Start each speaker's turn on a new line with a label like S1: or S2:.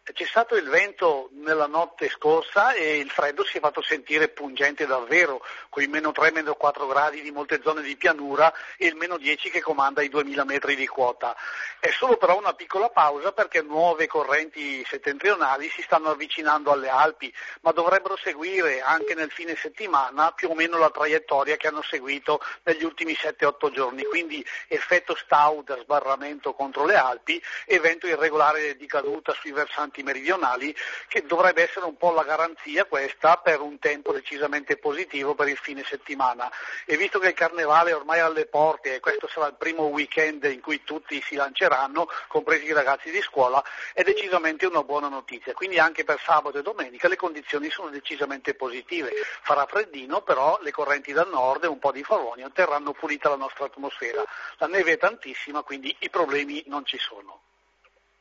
S1: C'è stato il vento nella notte scorsa e il freddo si è fatto sentire pungente davvero, con i meno 3, meno 4 gradi di molte zone di pianura e il meno 10 che comanda i 2000 metri di quota. È solo però una piccola pausa perché nuove correnti settentrionali si stanno avvicinando alle Alpi, ma dovrebbero seguire anche nel fine settimana più o meno la traiettoria che hanno seguito negli ultimi 7-8 giorni, quindi effetto Stauda, sbarramento contro le Alpi e vento irregolare di caduta sui versanti meridionali, che dovrebbe essere un po' la garanzia questa per un tempo decisamente positivo per il fine settimana. E visto che il carnevale è ormai alle porte e questo sarà il primo weekend in cui tutti si lanceranno, compresi i ragazzi di scuola, è decisamente una buona notizia. Quindi anche per sabato e domenica le condizioni sono decisamente positive. Farà freddino, però le correnti dal nord e un po' di favonio terranno pulita la nostra atmosfera. La neve è tantissima, quindi i problemi non ci sono.